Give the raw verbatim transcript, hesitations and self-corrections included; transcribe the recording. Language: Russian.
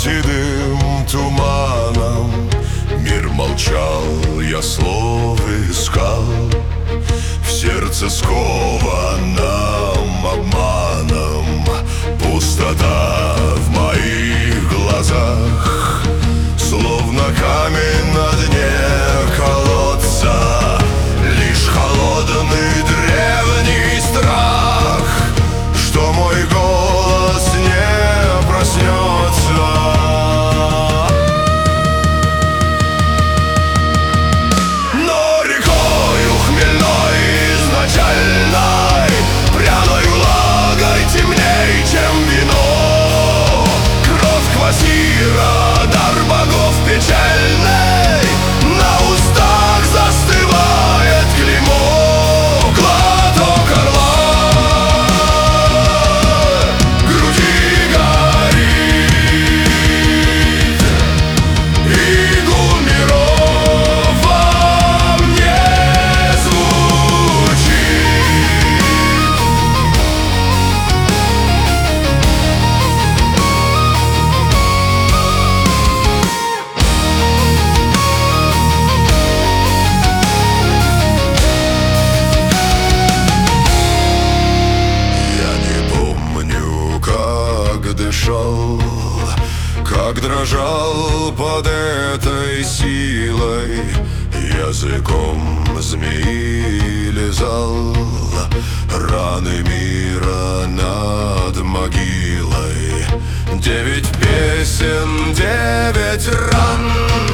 седым туманом. Мир молчал, я слов искал, в сердце скованном обманом. Пустота в моих глазах, словно камень на дне колодца. Лишь холодный древний страх, что мой голос не проснется. Но рекою хмельной изначальной, пряной влагой темней, чем вино, кровь квасира, дар богов печальный, на устах застывает клеймо. Глоток орла, в груди горит, и гул миров во мне звучит. Дышал, как дрожал под этой силой, языком змеи лизал раны мира над могилой. Девять песен, девять ран,